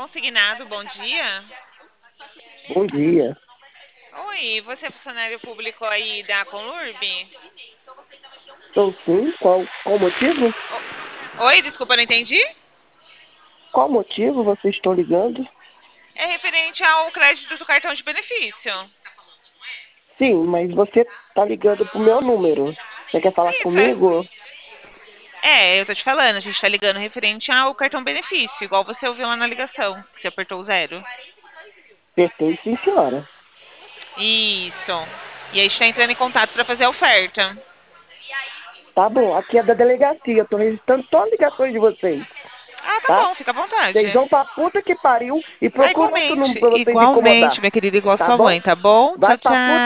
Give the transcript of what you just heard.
Consignado, bom dia. Bom dia. Oi, você é funcionário público aí da Conlurb? Estou sim. Qual motivo? Oi, desculpa, não entendi. Qual motivo você está ligando? É referente ao crédito do cartão de benefício. Sim, mas você está ligando para o meu número. Você quer falar Isso, é. comigo? É, eu tô te falando, a gente tá ligando referente ao cartão benefício, igual você ouviu lá na ligação, que você apertou o zero. Apertei, sim, senhora. Isso. E aí a gente tá entrando em contato pra fazer a oferta. Tá bom, aqui é da delegacia. Estou registrando todas as ligações de vocês, Ah, tá tá? bom, fica à vontade. Vocês vão pra puta que pariu e Ah, procura outro número igualmente, para vocês incomodar, igualmente, minha querida, igual tá sua bom? mãe, tá bom? Vai Tchau, pra puta tchau.